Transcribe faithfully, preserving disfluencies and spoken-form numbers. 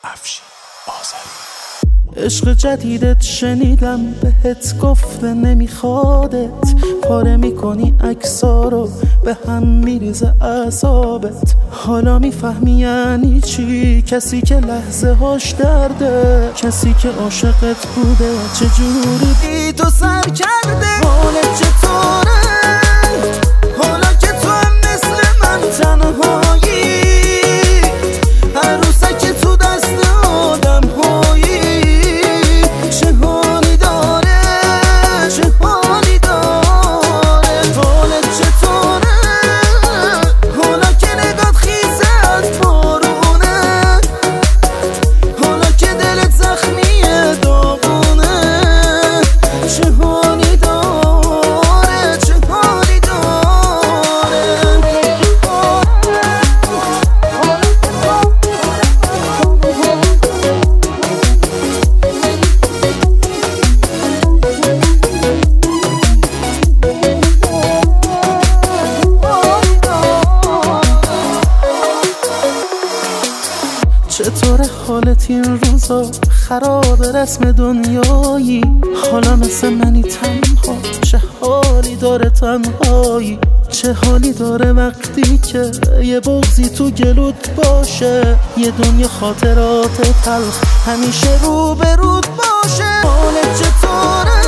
افشین آذری. عشق جدیدت شنیدم بهت گفته نمیخوادت، پاره میکنی عکسا رو به هم میریزه اعصابت. حالا میفهمی یعنی چی کسی که لحظه هاش درده، کسی که عاشقت بوده چجوری بی تو سر کرده. حالت چطوره حالا که تو هم مثل من تنهایی، عروسک تو دست آدم هایی. چه حالی داره چه حالی داره. حالت چطوره حالا که نگات خیزه از بارونه، حالا که دلت زخمیه داغونه. چه حالی داره چه حالی داره. چطور حالت این روزا خراب رسم دنیایی، حالا مثل منی تنها. چه حالی داره تنهایی، چه حالی داره وقتی که یه بغضی تو گلوت باشه، یه دنیا خاطرات تلخ همیشه رو به رود باشه. حالت چطوره